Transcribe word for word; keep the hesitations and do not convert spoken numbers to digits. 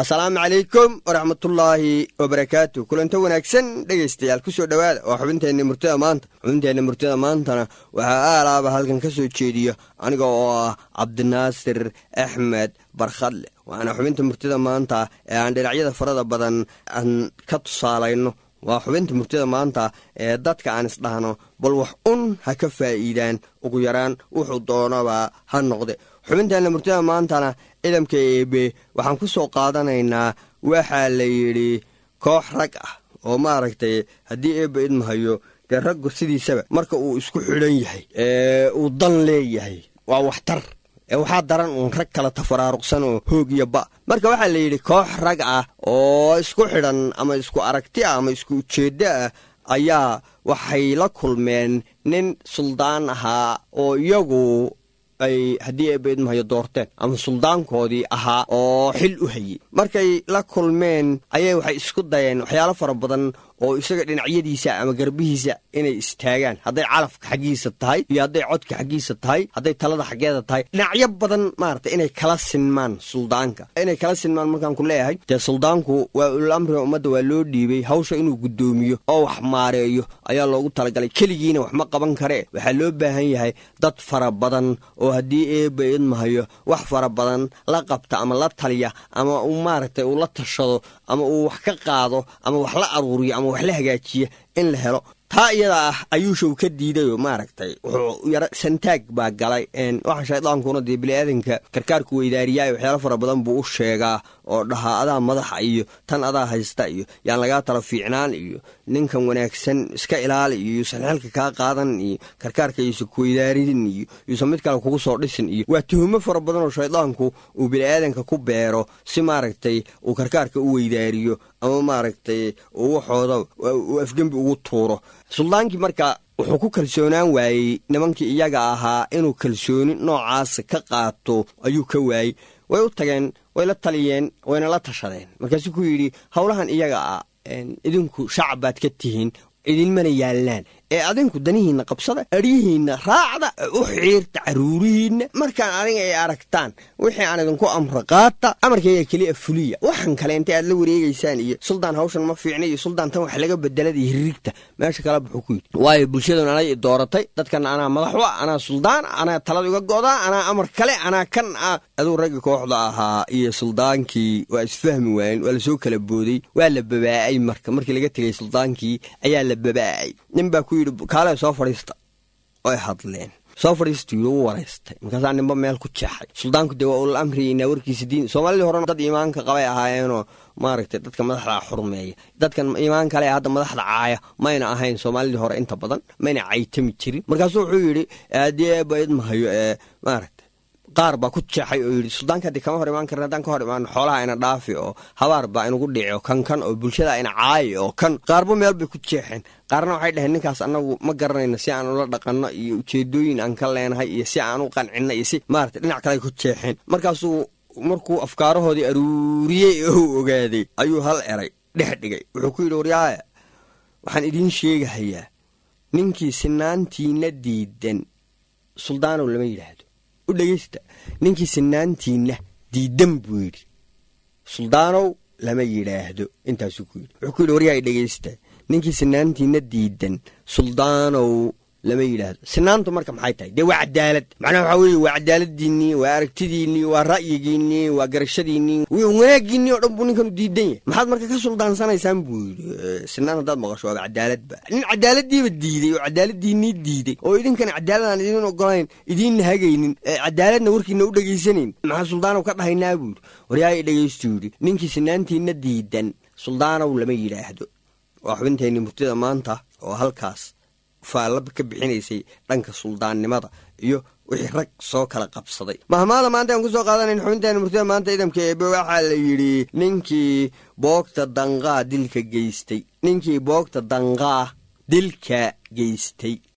السلام عليكم ورحمة الله وبركاته. كل أنت ونكسن دقيستيال كسر دوال وحبنت إني مرتدى مانت حبنت إني مرتدى مانتنا وعلى بهالكن كسر تشيدية أنا جوا عبد الناصر أحمد برخل وأنا حبنت مرتدى مانتا عند العيادة فرد بدن أن كتصال إنه وحبنت مرتدى مانتا دتك عن إصلاحنا بل وحن هكفائدان وغيران وحضونا وهالنقطة حبنت إني مرتدى مانتنا إذا كيبي waxaan ku soo qaadanaynaa waxa la yiri koox rag ah oo maaragtay hadii ay bayd mahayo de rag sidiisaba marka uu isku xiran yahay ee uu dan leeyahay waa waxtar ee waxa daran uu rag kala tafaraaruqsan oo hoog iyo ba marka waxa la yiri koox rag ah oo isku xiran ama isku aragti ama isku jeeda ayaa waxay la kulmeen nin suldaan ahaa oo iyagu ay hadii ay bayd mahayo doorteen ama suldaankoodii ahaa oo xil u hayay markay la kulmeen ayay waxay isku dayeen waxyaalo fara badan oo isaga dhinacyadiisa ama garbihiisa inay istaagaan haday calafka xagiisa tahay iyo haday codka xagiisa tahay haday talada xageeda tahay dhinacyo badan maartay inay kala sinmaan suldaanka inay kala sinmaan markaan ku leeyahay de suldaanku waa ul amri umada waa loo dhiibay hawsha inuu gudoomiyo oo wax maareeyo ayaa loogu talagalay kaligiina wax ma qaban kare waxa loo baahan yahay dad fara badan oo hadii ay bayd mahayo wax fara badan la qabta ama la taliya ama uu maartay uu la tashado ama uu wax ka qaado ama wax la aruuriyo ama wax la hagaajiyo in la helo taa iyada ah ayuu show ka diiday oo maaragtay wuxuu yara santaag baa galay een waxa shaydaankuna dii bilaadanka karkaarku weydaariyay waxyaalo fara badan buu u sheegaa oo dhaha adaa madaxa iyo tan adaa haysta iyo yaan laga tala fiicnaan iyo ninkan wanaagsan iska ilaali iyo sanxalka ka qaadan iyo karkaarka isu ku weydaarin iyo iyo mid kale kugu soo dhisin iyo waa tuhumo fara badan oo shaydaanku uu bilaadanka ku beero si maaragtay uu karkaarka u weydaariyo ama maaragtay uu waxooda uu afgambi ugu tuuro suldaankii marka wuxuu ku kalsoonaan waayay nimankii iyaga ahaa inuu kalsooni noocaas ka qaato ayuu ka waayay way u tageen way la taliyeen wayna la tashadeen markaasuu ku yiri hawlahan iyaga ah idinku shacbaad ka tihiin idin mana yaalaan ee adinku danihiina qabsada arihiina raacda u xiirta caruurihiina markaan aniga ay aragtaan wixii aan idinku amro qaata amarkayga kaliya fuliya waxan kale inta aad la wareegaysaan iyo suldaan hawshan ma fiicna iyo suldaan tan wax laga bedeladay hirigta meesha kala buxu ku yiri way bulshaduna ay dooratay dadkan ana madax waa ana suldaan ana talada uga go'da ana amar kale ana kan aduu rag kooxda ahaa iyo suldaankii waa isfahmi waayeen wala soo kala booday waa la babaay marka markii laga tagay suldaankii ayaa la babaay nimba ku kaale soo fariista ay hadleen soo fariistiyo wareystay markaas nimba meel ku jeexay suldaanku de waa ul amriyina warkiisa diin Soomaaliya hore dad iimaanka qabay ahaayeen oo maaragtay dadka madaxda xurmeeya dadkan iimaanka leh hadda madaxda caaya mayna ahayn Soomaaliya hore inta badan mayna caytami jirin markaas wuxuu yiri aadee bayd mahayo ee maaragtay qaar ba ku jeexay oo yiri suldaanka de kama hor imaan karna dan ka hor imaan xoolaha ina dhaafi oo habaar ba inugu dhico kan kan oo bulshada ina caay oo kan qaarba meel bay ku jeexeen qaarna waxay dhaheen ninkaas anagu ma garanayna si aan ula dhaqanno iyo ujeedooyin aan ka leenahay iyo si aan u qancino iyo si maartay dhinac kale ku jeexeen markaasuu markuu afkaarahoodii aruuriyay oo ogaaday ayuu hal eray dhex dhigay wuxuu ku yiri waryaaya waxaan idin sheegayaa ninkii sinaantiina diidan suldaanow lama yiraahdo u dhageysta ninkii sinaantiina diidan buu yiri suldaanow lama yiraahdo intaas ku yiri wuxuu ku yiri waryaaya dhageysta ninkii sinaantiina diidan suldaanow lama yiraahdo sinaantu marka maxay tahay de waa cadaalad macnaheedu waxa weeye waa cadaaladiini waa aragtidiini waa ra'yigiini waa garashadiini waa wanaagiini oo dhan buu ninkan diidan yahay maxaad marka ka suldaansanaysan buu sinaan dad maqasho waa cadaalad ba nin cadaaladiiba diiday oo cadaaladiini diiday oo idinkan cadaalad aan idin ogolayn idin hagaynin cadaaladna warkiina u dhageysanin maxaa suldaanow ka dhahaynaa buu waryaay dhageystuuri ninkii sinaantiina diidan suldaanow lama yiraahdo waa xubinteeni murtida maanta oo halkaas faalab ka bixinaysay dhanka suldaannimada iyo wixii rag soo kala qabsaday mahmaada maanta aan ku soo qaadanayn xubinteena murtida maanta idamka eebe waxaa la yidhi ninkii boogta danqaa dilka geystay ninkii boogta danqaa dilka geystay